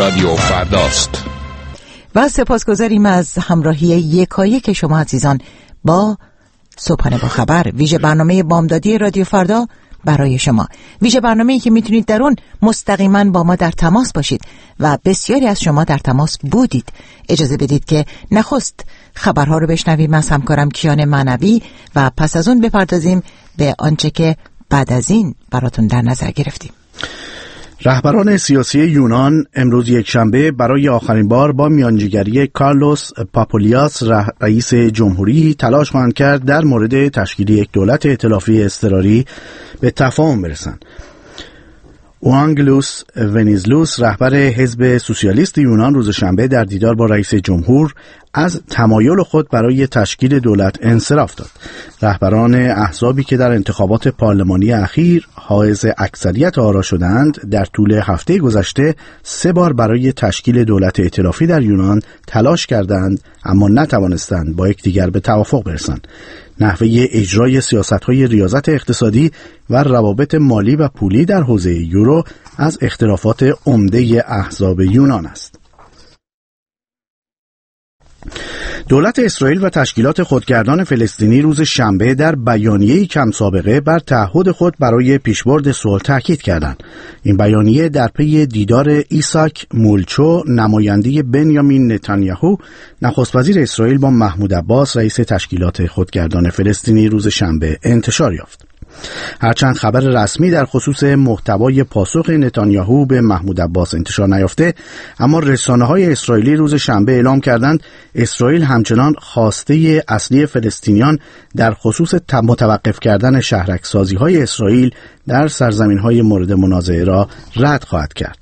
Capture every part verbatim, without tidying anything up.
رادیو فرداست و سپاسگزاریم از همراهی یکایک شما عزیزان با صبحانه با خبر، ویژه برنامه بامدادی رادیو فردا برای شما. ویژه برنامه‌ای که میتونید در اون مستقیما با ما در تماس باشید و بسیاری از شما در تماس بودید. اجازه بدید که نخست خبرها رو بشنویم از همکارم کیان معنوی و پس از اون بپردازیم به آنچه که بعد از این براتون در نظر گرفتیم. رهبران سیاسی یونان امروز یکشنبه برای آخرین بار با میانجیگری کارلوس پاپولیاس رئیس جمهوری تلاش خواهند کرد در مورد تشکیل یک دولت ائتلافی اضطراری به تفاهم برسند. اوانگلوس ونیزلوس رهبر حزب سوسیالیست یونان روز شنبه در دیدار با رئیس جمهور از تمایل خود برای تشکیل دولت انصراف داد. رهبران احزابی که در انتخابات پارلمانی اخیر حائز اکثریت آرا شدند در طول هفته گذشته سه بار برای تشکیل دولت ائتلافی در یونان تلاش کردند اما نتوانستند با یکدیگر به توافق برسند. نحوه اجرای سیاست‌های ریاضت اقتصادی و روابط مالی و پولی در حوزه یورو از اختلافات عمده احزاب یونان است. دولت اسرائیل و تشکیلات خودگردان فلسطینی روز شنبه در بیانیه‌ای کم سابقه بر تعهد خود برای پیشبرد صلح تاکید کردند. این بیانیه در پی دیدار ایساک مولچو نماینده بنیامین نتانیاهو نخست وزیر اسرائیل با محمود عباس رئیس تشکیلات خودگردان فلسطینی روز شنبه انتشار یافت. هرچند خبر رسمی در خصوص محتوای پاسخ نتانیاهو به محمود عباس انتشار نیافته، اما رسانه‌های اسرائیلی روز شنبه اعلام کردند اسرائیل همچنان خواسته اصلی فلسطینیان در خصوص متوقف کردن شهرک‌سازی‌های اسرائیل در سرزمین‌های مورد منازعه را رد خواهد کرد.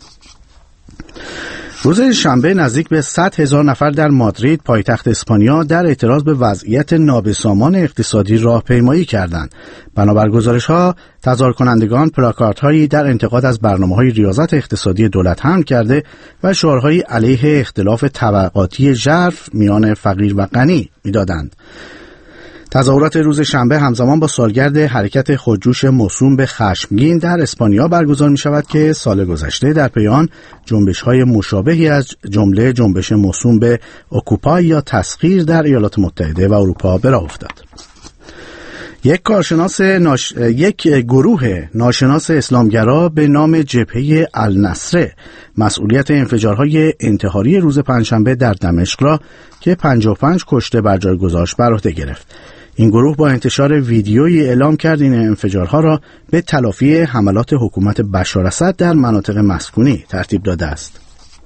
روز شنبه نزدیک به صد هزار نفر در مادرید پایتخت اسپانیا در اعتراض به وضعیت نابسامان اقتصادی راهپیمایی کردند. بنابر گزارش‌ها تظاهر کنندگان پلاکاردهایی در انتقاد از برنامه‌های ریاضت اقتصادی دولت حمل کرده و شعارهایی علیه اختلاف طبقاتی ژرف میان فقیر و غنی می‌دادند. تظاهرات روز شنبه همزمان با سالگرد حرکت خودجوش موسوم به خشمگین در اسپانیا برگزار می شود که سال گذشته در پی آن جنبش‌های مشابهی از جمله جنبش موسوم به اوکوپای یا تسخیر در ایالات متحده و اروپا به راه افتاد. یک کارشناس ناش... یک گروه ناشناس اسلامگرا به نام جبهه النصره مسئولیت انفجارهای انتحاری روز پنجشنبه در دمشق را که پنجاه و پنج کشته بر جای گذاشت بر عهده گرفت. این گروه با انتشار ویدیویی اعلام کرد این انفجارها را به تلافی حملات حکومت بشار اسد در مناطق مسکونی ترتیب داده است.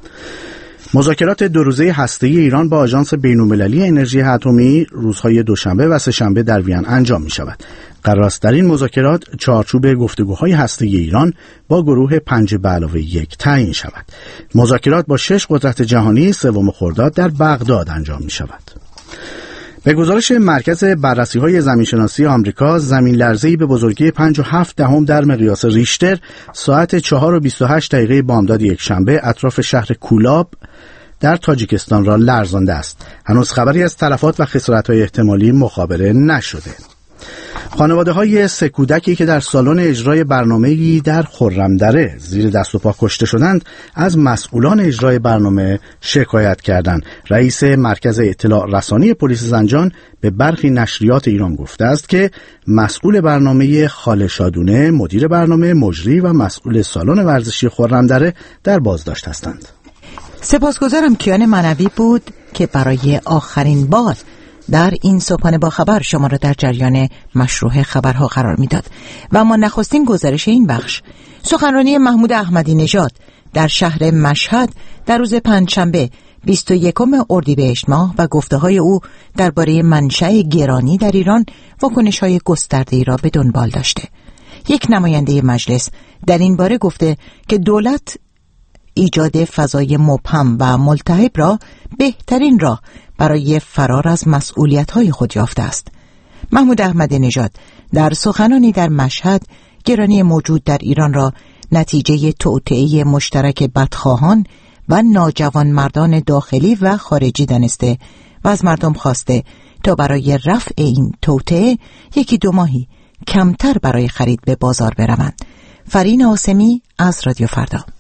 مذاکرات دو روزه هسته‌ای ایران با آژانس بین‌المللی انرژی اتمی روزهای دوشنبه و سه‌شنبه در وین انجام می شود. قرار است در این مذاکرات چارچوب گفتگوهای هسته‌ای ایران با گروه پنج به علاوه یک تعیین شود. مذاکرات با شش قدرت جهانی سوم خرداد در بغداد انجام می شود. به گزارش مرکز بررسی‌های زمین‌شناسی آمریکا، زمین لرزه‌ای به بزرگی پنج و هفت دهم در مقیاس ریشتر ساعت چهار و بیست و هشت دقیقه بامداد یکشنبه اطراف شهر کولاب در تاجیکستان را لرزانده است. هنوز خبری از تلفات و خسارت‌های احتمالی مخابره نشده. خانواده‌های سه کودکی که در سالن اجرای برنامه‌ای در خرمدره زیر دست و پا کشته شدند از مسئولان اجرای برنامه شکایت کردند. رئیس مرکز اطلاع رسانی پلیس زنجان به برخی نشریات ایران گفته است که مسئول برنامه خاله شادونه، مدیر برنامه، مجری و مسئول سالن ورزشی خرمدره در بازداشت هستند. سپاسگزارم کیان معنوی بود که برای آخرین بار در این صبحانه با خبر شما را در جریان مشروع خبرها قرار میداد. و اما نخستین گزارش این بخش سخنرانی محمود احمدی نژاد در شهر مشهد در روز پنجشنبه بیست و یکم اردیبهشت ماه و گفته‌های او درباره منشأ گرانی در ایران واکنش‌های گسترده‌ای را به دنبال داشته. یک نماینده مجلس در این باره گفته که دولت ایجاد فضای مبهم و ملتهب را بهترین راه برای فرار از مسئولیت‌های خود یافته است. محمود احمدی نژاد در سخنانی در مشهد گرانی موجود در ایران را نتیجه توطئه مشترک بدخواهان و ناجوان مردان داخلی و خارجی دانسته و از مردم خواسته تا برای رفع این توطئه یکی دو ماهی کمتر برای خرید به بازار بروند. فرین آسمی از رادیو فردا.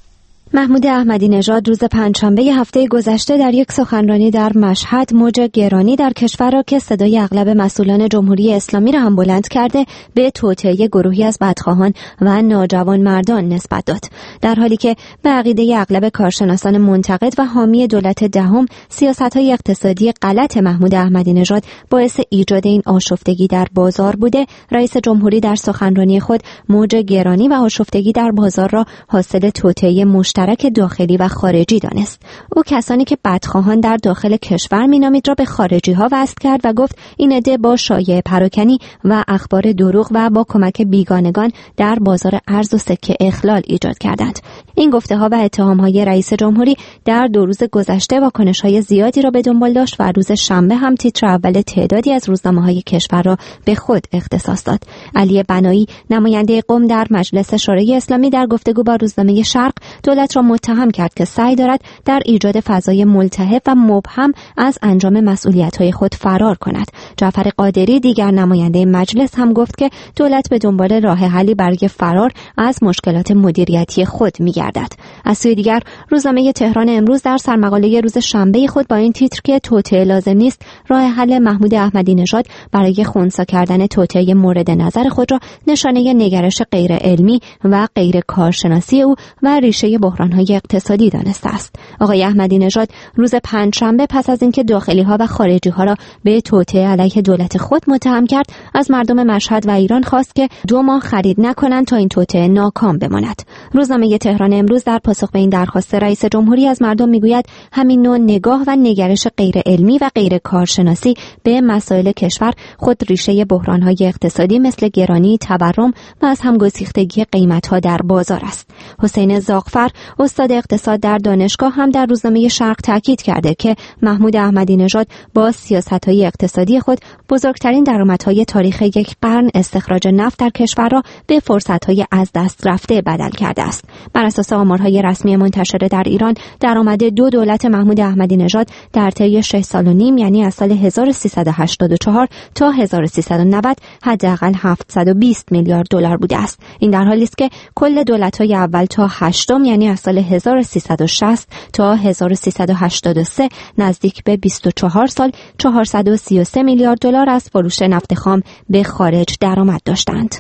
محمود احمدی نژاد روز پنجشنبه هفته گذشته در یک سخنرانی در مشهد موج گرانی در کشور را که صدای اغلب مسئولان جمهوری اسلامی را هم بلند کرده به توطئه گروهی از بدخواهان و ناجوان مردان نسبت داد، در حالی که به عقیده اغلب کارشناسان منتقد و حامی دولت دهم سیاست‌های اقتصادی غلط محمود احمدی نژاد باعث ایجاد این آشفتگی در بازار بوده. رئیس جمهوری در سخنرانی خود موج گرانی و آشفتگی در بازار را حاصل توطئه مشترک داخلی و خارجی دانست. او کسانی که بدخواهان در داخل کشور مینامید را به خارجی ها وصل کرد و گفت این عده با شایعه پراکنی و اخبار دروغ و با کمک بیگانگان در بازار ارز و سکه اخلال ایجاد کردند. این گفته ها و اتهام های رئیس جمهوری در دو روز گذشته واکنش های زیادی را به دنبال داشت و روز شنبه هم تیتر اول تعدادی از روزنامه های کشور را به خود اختصاص داد. علی بنایی نماینده قم در مجلس شورای اسلامی در گفتگو با روزنامه شرق دولت را متهم کرد که سعی دارد در ایجاد فضای ملتهب و مبهم از انجام مسئولیت‌های خود فرار کند. جعفر قادری دیگر نماینده مجلس هم گفت که دولت به دنبال راه حلی برای فرار از مشکلات مدیریتی خود می‌گردد. از سوی دیگر روزنامه تهران امروز در سرمقاله روز شنبه خود با این تیتر که توطئه لازم نیست، راه حل محمود احمدی نژاد برای خنثی کردن توطئه مورد نظر خود را نشانه نگرش غیر علمی و غیر کارشناسی او و ریشه بحران‌های اقتصادی دانسته است. آقای احمدی نژاد روز پنجشنبه پس از اینکه داخلی‌ها و خارجی‌ها را به توطئه علیه دولت خود متهم کرد، از مردم مشهد و ایران خواست که دو ماه خرید نکنند تا این توطئه ناکام بماند. روزنامه تهران امروز در پاسخ به این درخواست رئیس جمهوری از مردم میگوید همین نوع نگاه و نگرش غیر علمی و غیر کارشناسی به مسائل کشور خود ریشه بحران‌های اقتصادی مثل گرانی، تورم و از هم گسیختگی قیمت‌ها در بازار است. حسین زاغفر استاد اقتصاد در دانشگاه هم در روزنامه شرق تاکید کرده که محمود احمدی نژاد با سیاست‌های اقتصادی خود بزرگترین درآمدهای تاریخ یک قرن استخراج نفت در کشور را به فرصت‌های از دست رفته بدل کرده است. بر اساس آمارهای رسمی منتشره در ایران، درآمد دو دولت محمود احمدی نژاد در طی شش سال و نیم، یعنی از سال هزار و سیصد و هشتاد و چهار تا هزار و سیصد و نود، حداقل هفتصد و بیست میلیارد دلار بوده است. این در حالی است که کل دولت‌های اول تا هشتم، یعنی از سال هزار و سیصد و شصت تا هزار و سیصد و هشتاد و سه، نزدیک به بیست و چهار سال چهارصد و سی و سه میلیارد دلار از فروش نفت خام به خارج درآمد داشتند.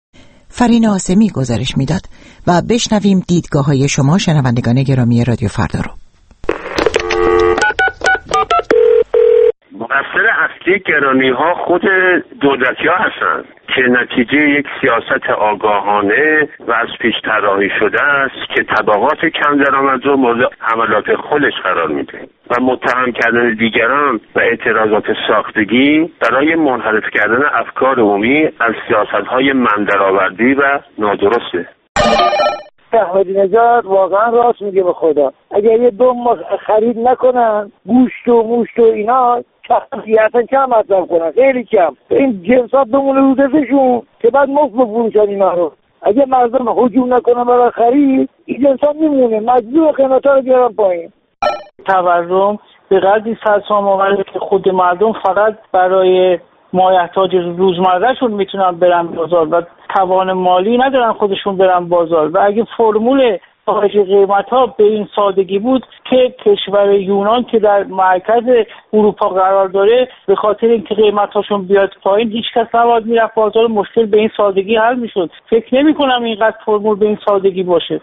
فرین آسمی گزارش میداد و بشنویم دیدگاه‌های شما شنوندگان گرامی رادیو فردا رو. مقصر اصلی گرانی‌ها خود دولتی‌ها هستند که نتیجه یک سیاست آگاهانه و از پیش طراحی شده است که طبقات کم درآمد رو مورد حملات خودش قرار میده و متهم کردن دیگران و اعتراضات ساختگی برای منحرف کردن افکار عمومی از سیاست‌های من‌درآوردی و نادرسته. احمدی نژاد واقعا راست میگه به خدا. اگر یه دو ماه خرید نکنن گوشت و موشت و اینا اصلا کم مصرف کنن، خیلی کم، این جنسات بمونه رو دستشون که بعد مفت بفروشن اینا رو. اگه مردم هجوم نکنن برای خرید، این جنسات میمونه، مجبور قیمتا رو بیارن پایین. تورم به قدری سرسام آورده که خود مردم فقط برای مایحتاج روزمرهشون میتونن برن بازار و توان مالی ندارن خودشون برن بازار. و اگه فرمول کاهش قیمت‌ها به این سادگی بود که کشور یونان که در مرکز اروپا قرار داره به خاطر اینکه قیمت‌هاشون بیاد پایین هیچ کس نباید میرفت بازار، مشکل به این سادگی حل میشد. فکر نمی‌کنم اینقدر فرمول به این سادگی باشه.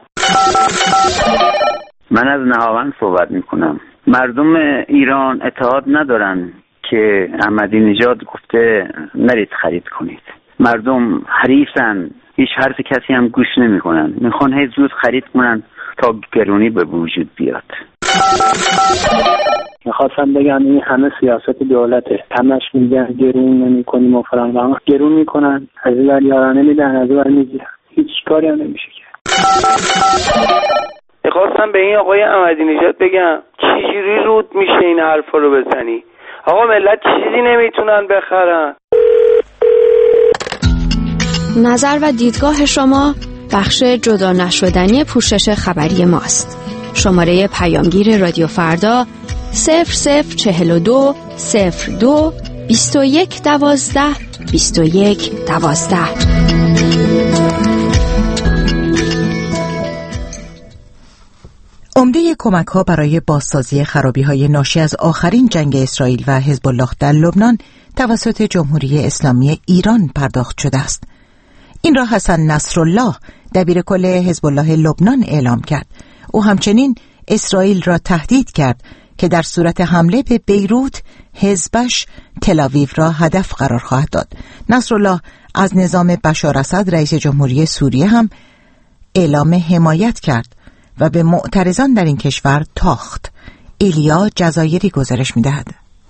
من از نهاوند صحبت میکنم. مردم ایران اتحاد ندارن که احمدی نژاد گفته نرید خرید کنید. مردم حریصن، هیچ حرف کسی هم گوش نمی کنن، میخوان هی زود خرید کنن تا گرونی به وجود بیاد. میخواستم بگم این همه سیاست دولته، همش میگن گرون نمی کنیم و فلان، اما گرون میکنن، از این ور یارانه میدن، از این ور میگیرن، هیچ کاری هم نمیشه کرد. میخواستم به این آقای احمدی نژاد بگم چجوری رود میشه این حرفا رو بزنی؟ آقا ملت چیزی نمیتونن بخرن. نظر و دیدگاه شما بخش جدا نشدنی پوشش خبری ماست. شماره پیامگیر رادیو فردا صفر صفر چهل و دو صفر دو بیست و یک دوازده بیست و یک دوازده. عمده کمک ها برای بازسازی خرابی های ناشی از آخرین جنگ اسرائیل و حزب الله در لبنان توسط جمهوری اسلامی ایران پرداخت شده است. این را حسن نصرالله دبیر کل حزب الله لبنان اعلام کرد. او همچنین اسرائیل را تهدید کرد که در صورت حمله به بیروت حزبش تل‌آویو را هدف قرار خواهد داد. نصرالله از نظام بشار اسد رئیس جمهوری سوریه هم اعلام حمایت کرد و به معترضان در این کشور تاخت. ایلیا جزایری گزارش می‌دهد.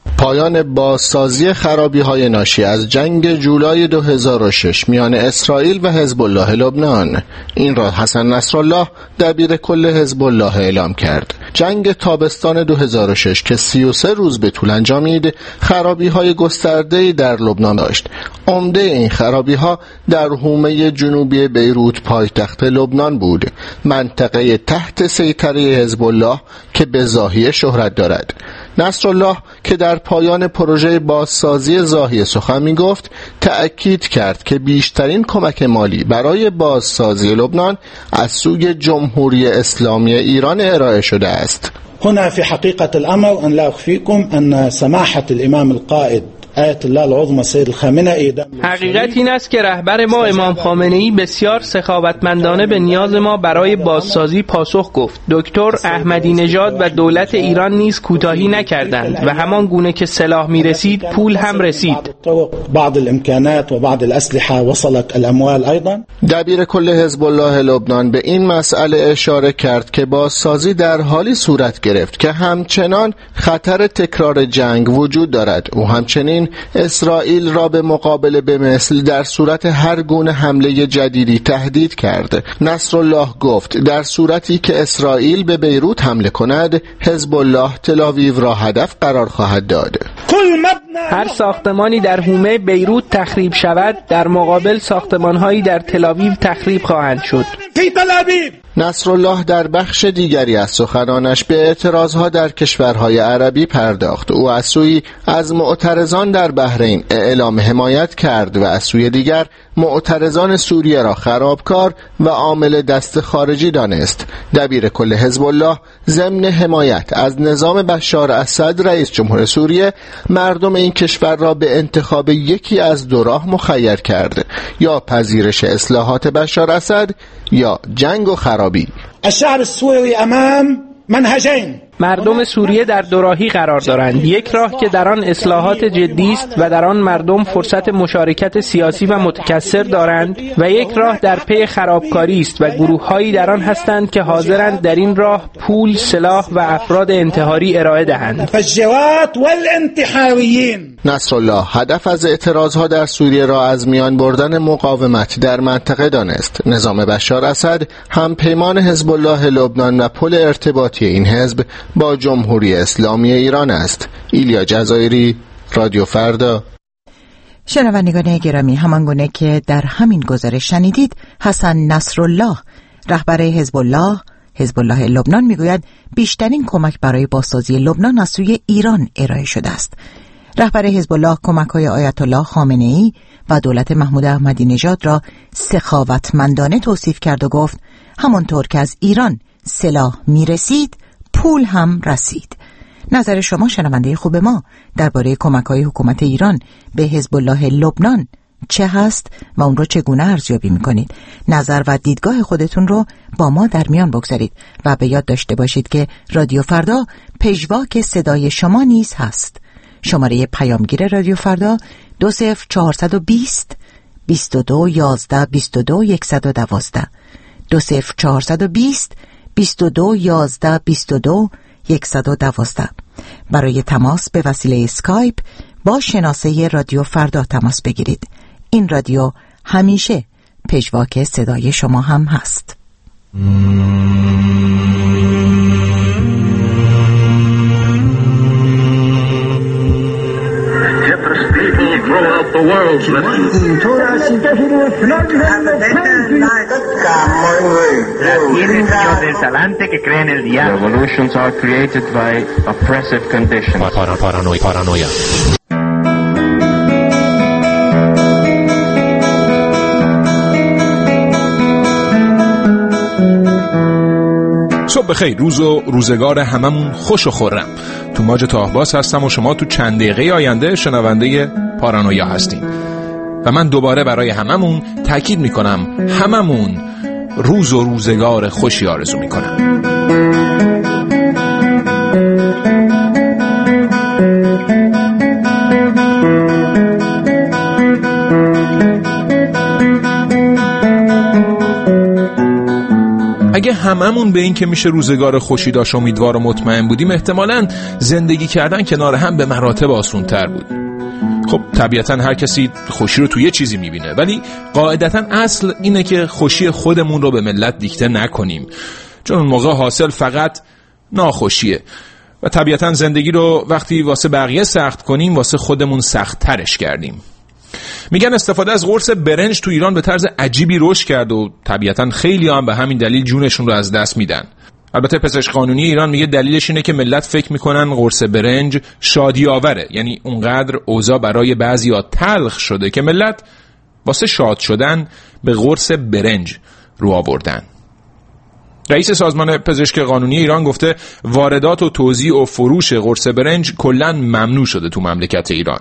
پایان بازسازی خرابی‌های ناشی از جنگ جولای دو هزار و شش میان اسرائیل و حزب الله لبنان. این را حسن نصرالله دبیر کل حزب الله اعلام کرد. جنگ تابستان دو هزار و شش که سی و سه روز به طول انجامید، خرابی‌های گسترده‌ای در لبنان داشت. عمده این خرابی‌ها در حومه جنوبی بیروت پایتخت لبنان بود، منطقه تحت سیطره حزب الله که به زاهیه شهرت دارد. نصرالله که در پایان پروژه بازسازی زاهیه سخن می گفت، تأکید کرد که بیشترین کمک مالی برای بازسازی لبنان از سوی جمهوری اسلامی ایران ارائه شده است. هنا في حقيقة الأمر أن لا أخفيكم أن سماحة الإمام القائد آیت الله العظمى سید الخامنه‌ای حقیقت این است که رهبر ما امام خامنه‌ای بسیار سخاوتمندانه به نیاز ما برای بازسازی پاسخ گفت. دکتر احمدی نژاد و دولت ایران نیز کوتاهی نکردند و همان گونه که سلاح می‌رسید پول هم رسید. بعض الامکانات و بعض الاسلحه وصلت الاموال ايضا. دبیر کل حزب الله لبنان به این مسئله اشاره کرد که بازسازی در حالی صورت گرفت که همچنان خطر تکرار جنگ وجود دارد. او همچنین اسرائیل را به مقابله به مثل در صورت هر گونه حمله جدیدی تهدید کرد. نصرالله گفت در صورتی که اسرائیل به بیروت حمله کند، حزب الله تل‌آویو را هدف قرار خواهد داد. هر ساختمانی در حومه بیروت تخریب شود، در مقابل ساختمان‌هایی در تل‌آویو تخریب خواهند شد. نصرالله در بخش دیگری از سخنانش به اعتراضها در کشورهای عربی پرداخت. او از سوی از معترضان در بحرین اعلام حمایت کرد و از سوی دیگر معترضان سوریه را خرابکار و عامل دست خارجی دانست. دبیر کل حزب الله ضمن حمایت از نظام بشار اسد رئیس جمهور سوریه، مردم این کشور را به انتخاب یکی از دو راه مخیر کرد: یا پذیرش اصلاحات بشار اسد یا جنگ و خرابی. الشعب السوری امام منهجین. مردم سوریه در دو راهی قرار دارند: یک راه که در آن اصلاحات جدی است و در آن مردم فرصت مشارکت سیاسی و متکثر دارند، و یک راه در پی خرابکاری است و گروه‌هایی در آن هستند که حاضرند در این راه پول، سلاح و افراد انتحاری ارائه دهند. فجوات والانتحاریین. نصرالله هدف از اعتراضها در سوریه را از میان بردن مقاومت در منطقه دانست. نظام بشار اسد هم پیمان حزب الله لبنان و پل ارتباطی این حزب با جمهوری اسلامی ایران است. ایلیا جزایری، رادیو فردا. شنوندگان گرامی، همانگونه که در همین گزارش شنیدید، حسن نصرالله رهبر حزب الله حزب الله لبنان میگوید بیشترین کمک برای بازسازی لبنان از سوی ایران ارائه شده است. رهبر حزب الله کمک‌های آیت الله خامنه‌ای و دولت محمود احمدی نژاد را سخاوتمندانه توصیف کرد و گفت همانطور که از ایران سلاح میرسید پول هم رسید. نظر شما شنونده خوب ما درباره کمک‌های حکومت ایران به حزب الله لبنان چه هست و اون رو چگونه ارزیابی می‌کنید؟ نظر و دیدگاه خودتون رو با ما در میان بگذارید و به یاد داشته باشید که رادیو فردا پژواک صدای شما نیز هست. شماره پیامگیر رادیو فردا دو صفر چهارصد و بیست بیست و دو یازده بیست و دو صد و دوازده دو صفر چهارصد و بیست بیست و دو یازده بیست و دو صد و دوازده. برای تماس به وسیله اسکایپ با شناسه رادیو فردا تماس بگیرید. این رادیو همیشه پژواک صدای شما هم هست. اینطور است که Revolutions are created by oppressive conditions. Paranoia. Paranoia. So صبح بخیر، روز و روزگار هممون خوش و خرم. تو ماج تاهباز هستم و شما تو چند دقیقه آینده شنونده پارانویا هستین و من دوباره برای هممون تاکید میکنم هممون روز و روزگار خوشی آرزو میکنم. اگه هممون به این که میشه روزگار خوشی داشت امیدوار و مطمئن بودیم، احتمالاً زندگی کردن کنار هم به مراتب آسان تر بود. خب طبیعتاً هر کسی خوشی رو توی یه چیزی میبینه، ولی قاعدتاً اصل اینه که خوشی خودمون رو به ملت دیکته نکنیم، چون اون موقع حاصل فقط ناخوشیه و طبیعتاً زندگی رو وقتی واسه بقیه سخت کنیم واسه خودمون سخت ترش کردیم. میگن استفاده از قرص برنج تو ایران به طرز عجیبی رشد کرد و طبیعتاً خیلی هم به همین دلیل جونشون رو از دست میدن. البته پزشک قانونی ایران میگه دلیلش اینه که ملت فکر میکنن قرص برنج شادی آوره، یعنی اونقدر اوضاع برای بعضیا تلخ شده که ملت واسه شاد شدن به قرص برنج رو آوردن. رئیس سازمان پزشک قانونی ایران گفته واردات و توزیع و فروش قرص برنج کلاً ممنوع شده تو مملکت ایران.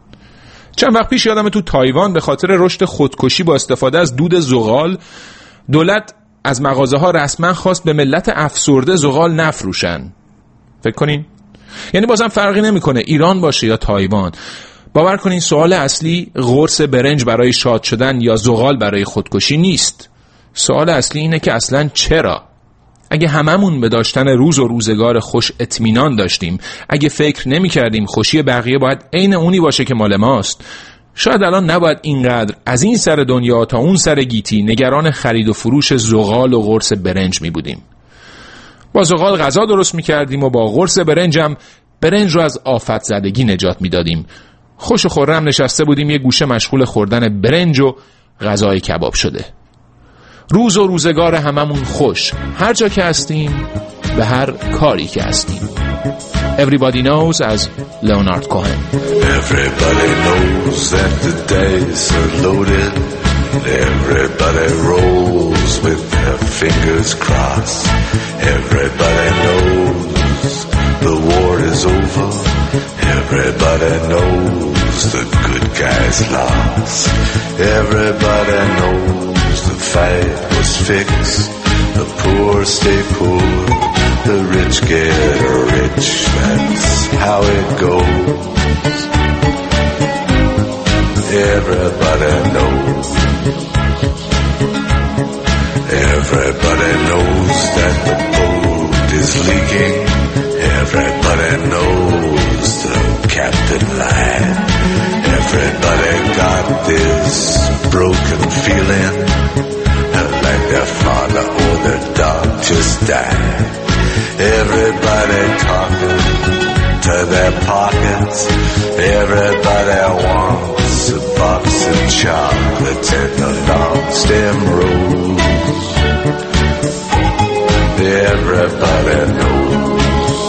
چند وقت پیش یادم تو تایوان به خاطر رشد خودکشی با استفاده از دود زغال، دولت از مغازه ها رسما خواست به ملت افسرده زغال نفروشن. فکر کنین؟ یعنی بازم فرقی نمیکنه ایران باشه یا تایوان. باور کنین سوال اصلی قرص برنج برای شاد شدن یا زغال برای خودکشی نیست. سوال اصلی اینه که اصلاً چرا؟ اگه هممون به داشتن روز و روزگار خوش اطمینان داشتیم، اگه فکر نمی کردیم خوشی بقیه باید عین اونی باشه که مال ماست، شاید الان نباید اینقدر از این سر دنیا تا اون سر گیتی نگران خرید و فروش زغال و قرص برنج می بودیم. با زغال غذا درست می کردیم و با قرص برنج هم برنج رو از آفت زدگی نجات می دادیم. خوش و خرم نشسته بودیم یه گوشه مشغول خوردن برنج و غذای کباب شده. روز و روزگار هممون خوش، هر جا که هستیم، به هر کاری که هستیم. Everybody knows از لئونارد کوهن. Everybody knows that the dice are loaded. Everybody rolls with their fingers crossed. Everybody knows the war is over. Everybody knows the good guys lost. Everybody knows the fight was fixed. The poor stay poor, the rich get rich. That's how it goes. Everybody knows. Everybody knows that the boat is leaking. Everybody knows the captain lied. Everybody got this broken feeling like their father or their dog just died. Everybody talking to their pockets. Everybody wants a box of chocolates and a long stem rose. Everybody knows.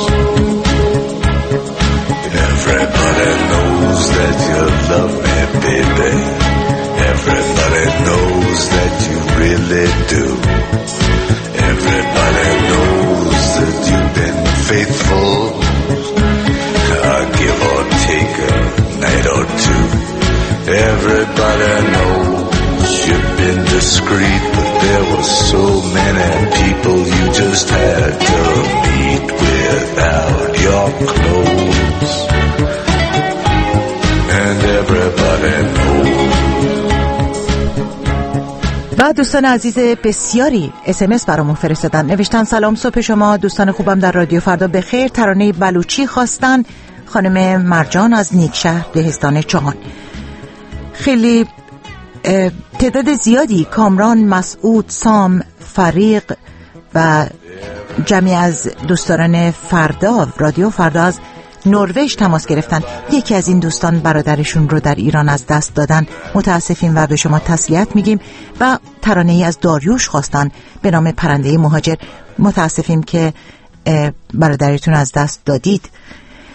Everybody knows that you love me, baby. Everybody knows that you really do. Everybody knows that you've been faithful, uh, give or take a night or two. Everybody knows you've been discreet, but there were so many people you just had to meet without your clothes. And everybody knows. و دوستان عزیز بسیاری اس ام اس برامون فرستادن، نوشتن سلام صبح شما دوستان خوبم در رادیو فردا بخیر. ترانه بلوچی خواستن خانم مرجان از نیکشهر دهستان چهان. خیلی تعداد زیادی کامران، مسعود، سام، فریق و جمعی از دوستان فردا رادیو فردا از نروژ تماس گرفتن. یکی از این دوستان برادرشون رو در ایران از دست دادن، متاسفیم و به شما تسلیت میگیم. و ترانه‌ای از داریوش خواستن به نام پرنده مهاجر. متاسفیم که برادرتون از دست دادید.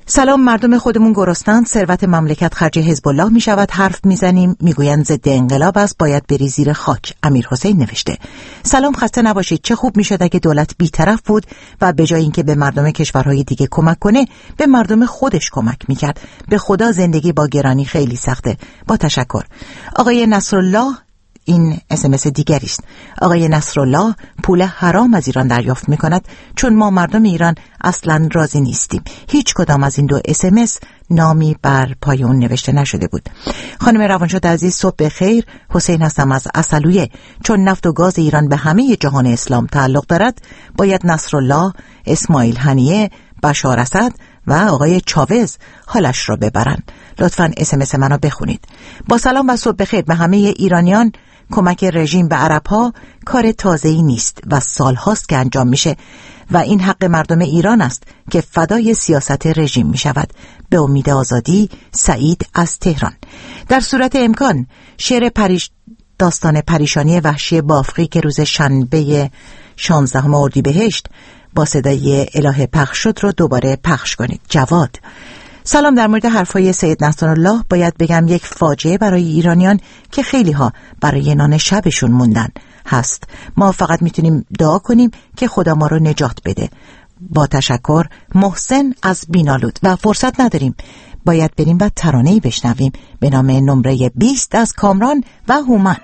سلام، مردم خودمون گرسنند، ثروت مملکت خرج حزب الله می شود، حرف میزنیم میگویند ضد انقلاب است، باید بری زیر خاک. امیر حسین نوشته. سلام، خسته نباشید. چه خوب میشد اگه دولت بی‌طرف بود و به جای اینکه به مردم کشورهای دیگه کمک کنه به مردم خودش کمک میکرد. به خدا زندگی با گرانی خیلی سخته. با تشکر. آقای نصرالله، این اسمس دیگری است. آقای نصرالله پول حرام از ایران دریافت میکند چون ما مردم ایران اصلا راضی نیستیم. هیچ کدام از این دو اسمس نامی بر پای اون نوشته نشده بود. خانم روانشناس عزیز، صبح بخیر. حسین هستم از عسلویه. چون نفت و گاز ایران به همه جهان اسلام تعلق دارد، باید نصرالله، اسماعیل هنیه، بشار اسد و آقای چاوز حالش را ببرند. لطفاً اسمس منو بخونید. با سلام و صبح بخیر به همه ایرانیان. کمک رژیم به عرب‌ها کار تازه‌ای نیست و سال‌هاست که انجام میشه و این حق مردم ایران است که فدای سیاست رژیم میشود. به امید آزادی. سعید از تهران. در صورت امکان شعر پریش داستان پریشانی وحشی بافقی که روز شنبه شانزدهم اردیبهشت با صدای الهه پخش شد رو دوباره پخش کنید. جواد. سلام، در مورد حرفای سید نصرالله باید بگم یک فاجعه برای ایرانیان که خیلی ها برای نان شبشون موندن هست. ما فقط میتونیم دعا کنیم که خدا ما رو نجات بده. با تشکر. محسن از بینالود. و فرصت نداریم، باید بریم و ترانه‌ای بشنویم به نام نمره بیست از کامران و هومن.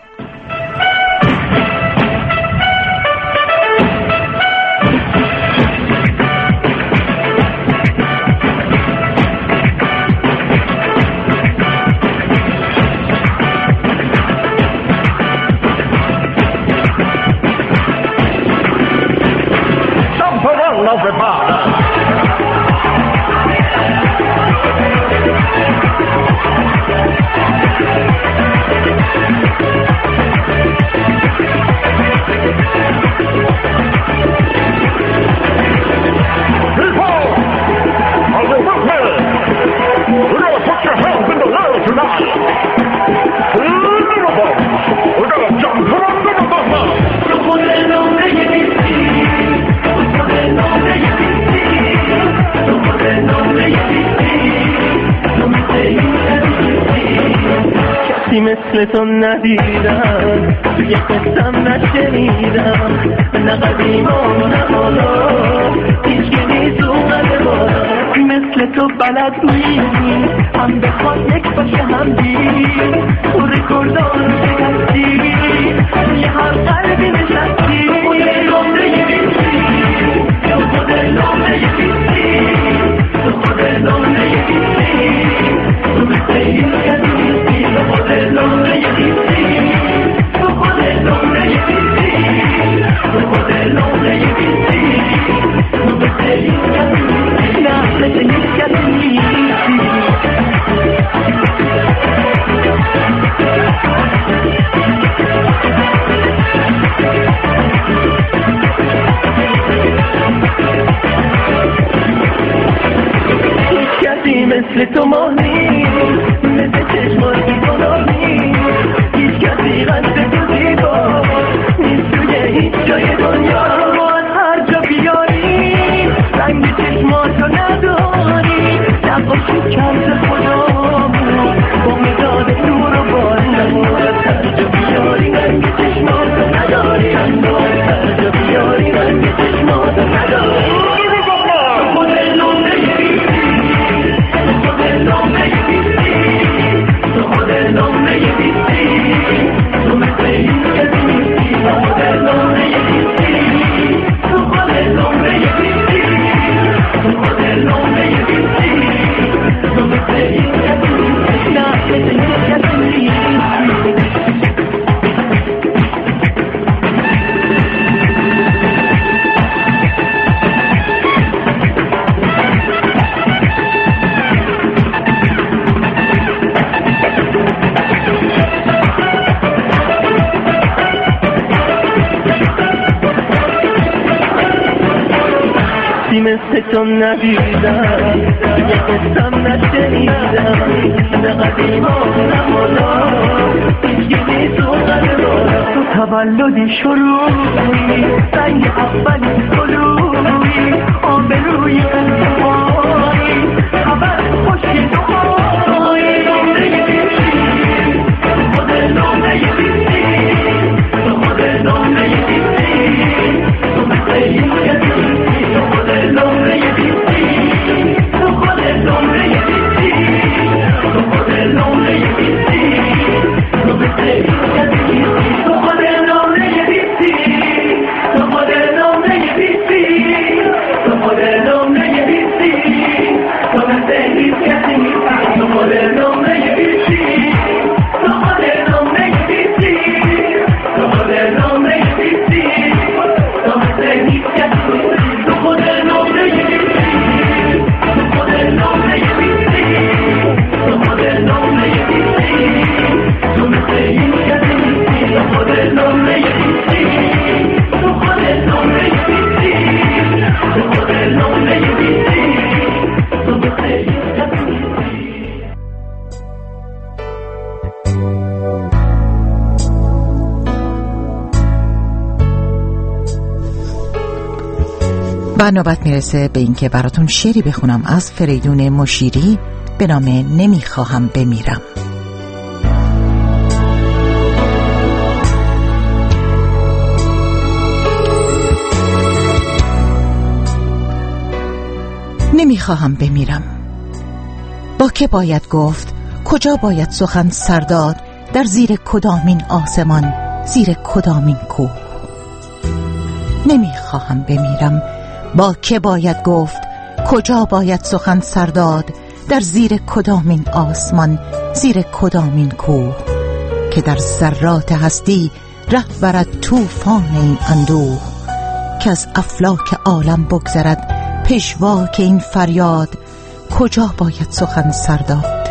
مثل تو ندیدم، توی قصم نشنیدم، نه قدیم و نه حالا، هیچ که نیست او قد بالا. مثل تو بلد نیستی، هم بخواد یک باشه هم دید، تو رکوردان شکستی، یه هر قلبی نشستی. خود نمره بیستی، تو خود نمره بیستی، تو خود نمره بیستی، تو مثل این کدیستی. تو خود نمره بیستی، تو خود نمره بیستی، تو خود نمره بیستی، تو مثل این کدیستی. نه مثل این کدیستی. مثل تو ما نیست، مثل چشمایی کنانی، هیچ کسی قد تو زیبا نیست توی هیچ جای دنیا. ما از هر جا بیاری رنگ چشماتو نداری، نقاشی کرد خدامون با مداد نور و بالنمون. از هر جا بیاری رنگ چشماتو نداری، از هر جا بیاری رنگ چشماتو نداری. مثل تو ندیدم، یه قصم نشنیدم، نه قدیم و نه حالا، هیچ که نیست او قد بالا. تو تولدی شروعی، رنگ اولی طلوعی، آبروی انتفاعی، و نوبت میرسه به اینکه براتون شعری بخونم از فریدون مشیری به نام نمیخواهم بمیرم. نمیخواهم بمیرم. با که باید گفت، کجا باید سخن سر داد، در زیر کدامین آسمان، زیر کدامین کوه. نمیخواهم بمیرم. با که باید گفت، کجا باید سخن سر داد، در زیر کدامین آسمان، زیر کدامین کوه. که در ذرات هستی ره برد طوفان این اندوه، که از افلاک عالم بگذرد پژواک این فریاد. کجا باید سخن سر داد؟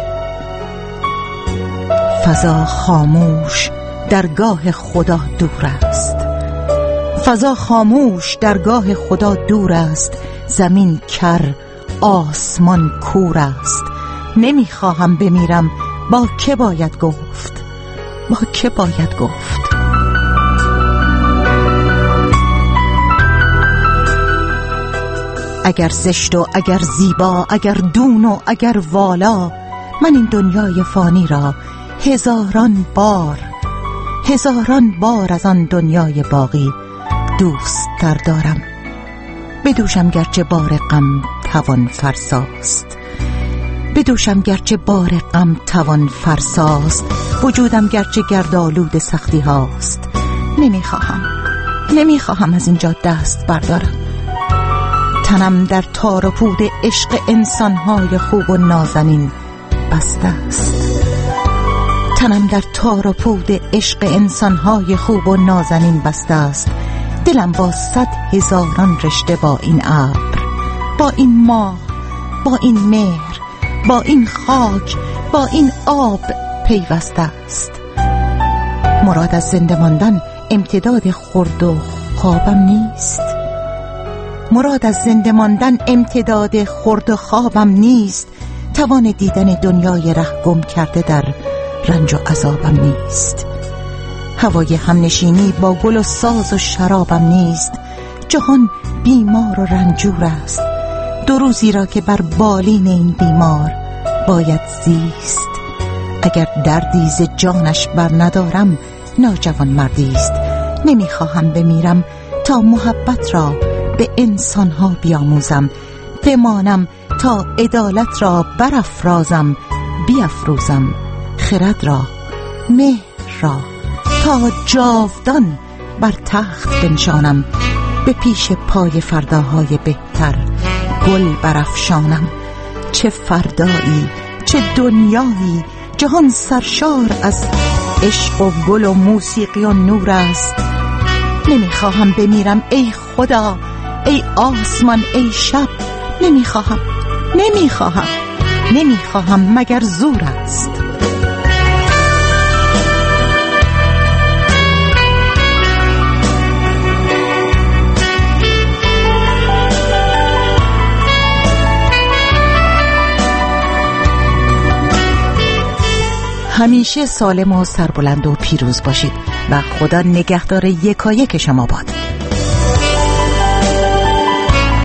فضا خاموش درگاه خدا دور است. فضا خاموش درگاه خدا دور است. زمین کر، آسمان کور است. نمیخواهم بمیرم. با که باید گفت؟ با که باید گفت؟ اگر زشت و اگر زیبا، اگر دون و اگر والا، من این دنیای فانی را هزاران بار، هزاران بار از آن دنیای باقی دوست تر دارم. بدوشم گرچه بار غم توان فرساست، بدوشم گرچه بار غم توان فرساست. وجودم گرچه گردآلود سختی هاست. نمیخواهم، نمیخواهم از اینجا دست بردارم. تنم در تار و پود عشق انسانهای خوب و نازنین بسته است. تنم در تار و پود عشق انسانهای خوب و نازنین بسته است. دلم با صد هزاران رشته با این ابر، با این ماه، با این مهر، با این خاک، با این آب پیوسته است. مراد از زنده ماندن امتداد خورد و خوابم نیست. مراد از زنده ماندن امتداد خورد و خوابم نیست. توان دیدن دنیای ره گم کرده در رنج و عذابم نیست. هوای همنشینی با گل و ساز و شرابم نیست. جهان بیمار و رنجور است. دو روزی را که بر بالین این بیمار باید زیست. اگر دردی ز جانش بر ندارم ناجوان مردی است. نمیخواهم بمیرم تا محبت را به انسانها بیاموزم. بمانم تا عدالت را برافرازم، بیافروزم خرد را، مهر را، تا جاودان بر تخت بنشانم. به پیش پای فرداهای بهتر گل برافشانم. چه فردایی، چه دنیایی، جهان سرشار از عشق و گل و موسیقی و نور است. نمیخواهم بمیرم ای خدا، ای آسمان، ای شب. نمیخواهم، نمیخواهم، نمیخواهم مگر زور است. همیشه سالم و سربلند و پیروز باشید و خدا نگهدار یکایک شما باد.